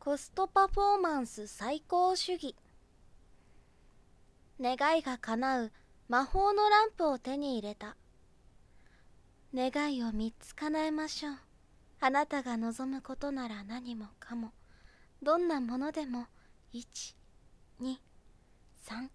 コストパフォーマンス最高主義。願いが叶う魔法のランプを手に入れた。願いを3つ叶えましょう。あなたが望むことなら何もかも、どんなものでも。1、2、3。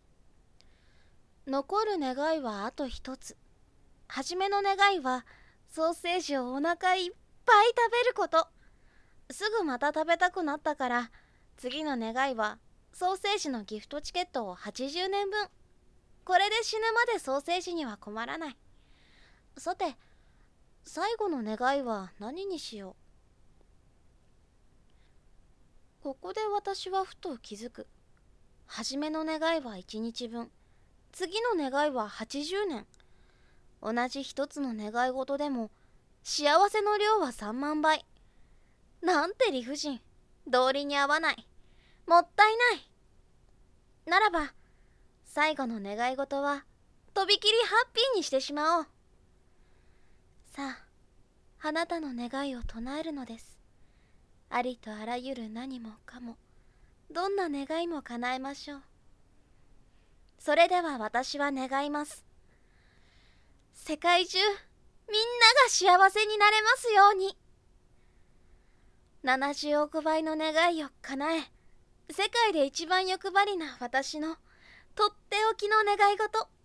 残る願いはあと1つ。はじめの願いはソーセージをお腹いっぱい食べること。すぐまた食べたくなったから、次の願いはソーセージのギフトチケットを80年分。これで死ぬまでソーセージには困らない。さて、最後の願いは何にしよう。ここで私はふと気づく。はじめの願いは1日分、次の願いは80年。同じ一つの願い事でも幸せの量は3万倍。なんて理不尽。道理に合わない。もったいない。ならば最後の願い事はとびきりハッピーにしてしまおう。さあ、あなたの願いを唱えるのです。ありとあらゆる何もかも、どんな願いも叶えましょう。それでは私は願います。世界中みんなが幸せになれますように。70億倍の願いを叶え、世界で一番欲張りな私のとっておきの願い事。